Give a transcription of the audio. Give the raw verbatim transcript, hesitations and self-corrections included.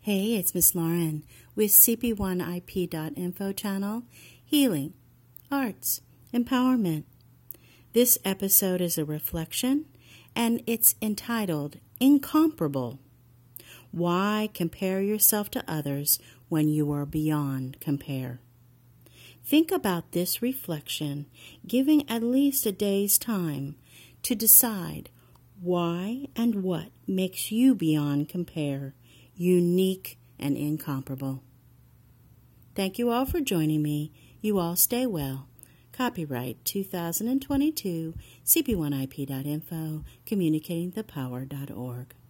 Hey, it's Miss Lauren with C P one I P dot info channel, Healing, Arts, Empowerment. This episode is a reflection, and it's entitled Incomparable. Why compare yourself to others when you are beyond compare? Think about this reflection, giving at least a day's time to decide why and what makes you beyond compare, unique and incomparable. Thank you all for joining me. You all stay well. Copyright two thousand twenty-two, C P one I P dot info, communicating the power dot org.